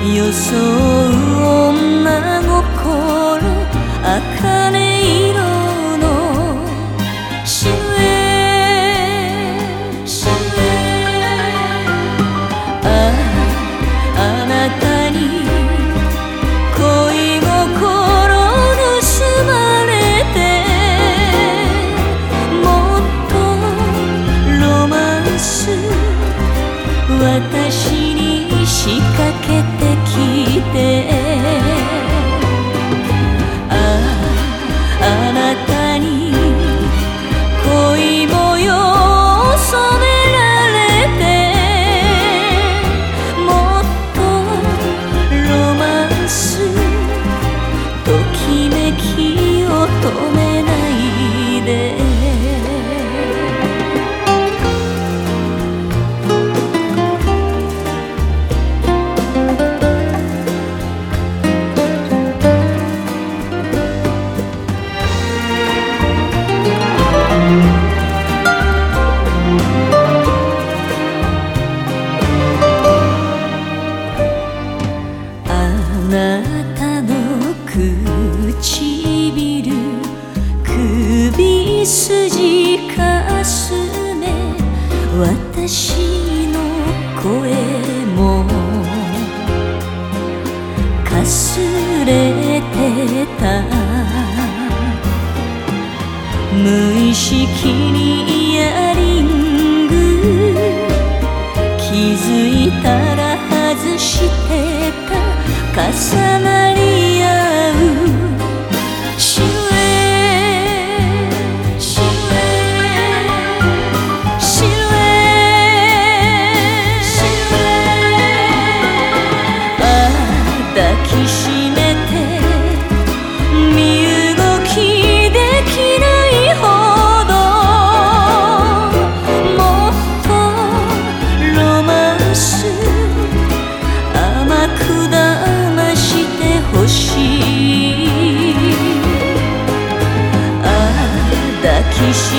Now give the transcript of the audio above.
装う女心茜色のシルエあなたに恋心盗まれてもっとロマンス私に仕掛けてきてあなたに恋模様を染められてもっとロマンスときめきを止めないであなたの唇首筋かすめ私の声もかすれてた無意識にイヤリング気づいたら外してた重なり合うシルエ抱きしめて身動きできないほどもっとロマンス甘く騙してほしい抱きし